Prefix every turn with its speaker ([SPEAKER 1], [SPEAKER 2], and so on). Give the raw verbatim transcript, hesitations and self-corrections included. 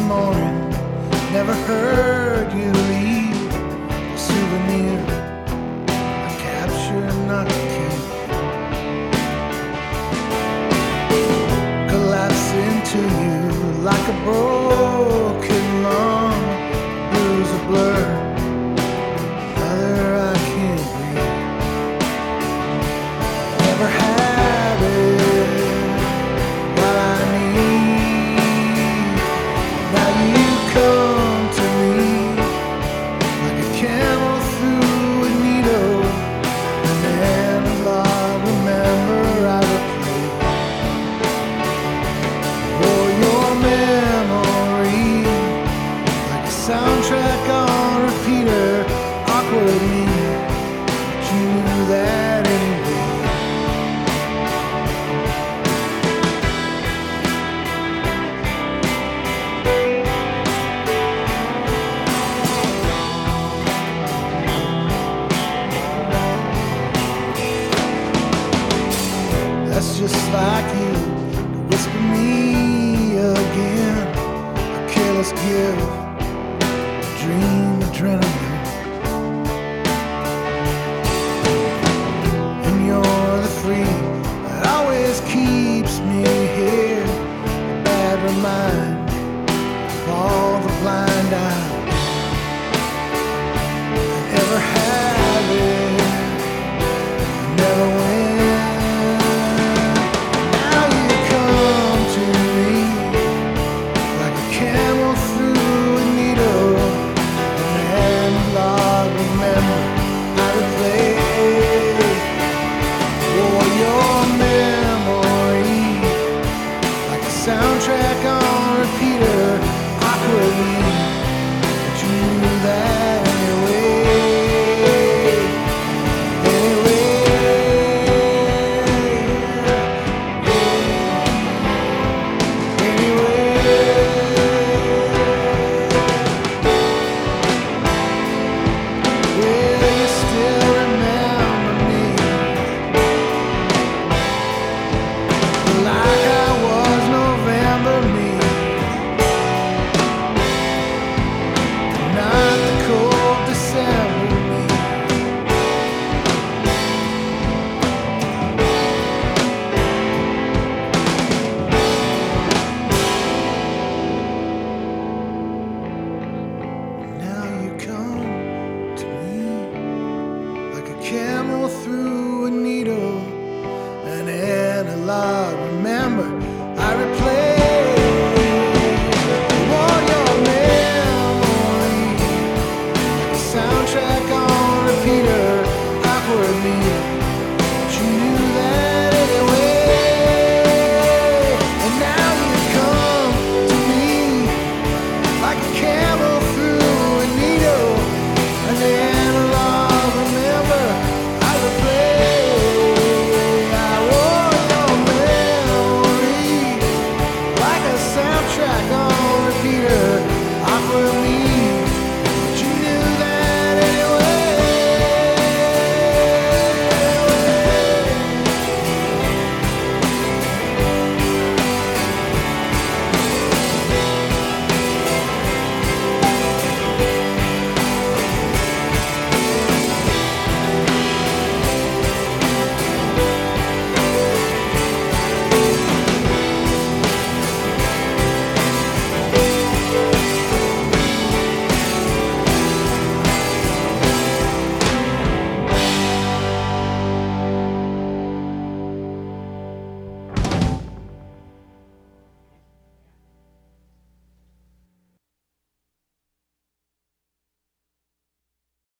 [SPEAKER 1] morning. Never heard you leave a souvenir, a capture not to keep. Collapse into you like a broken lung, blues a blur. Mother, I can't breathe. Never had it what I need. Now you come to me like a camel through a needle, an analog. Remember I replay for your memory like a soundtrack on repeater. Awkwardly, but you knew that anyway. That's just like you to whisper me again. A careless give, a dream adrenaline.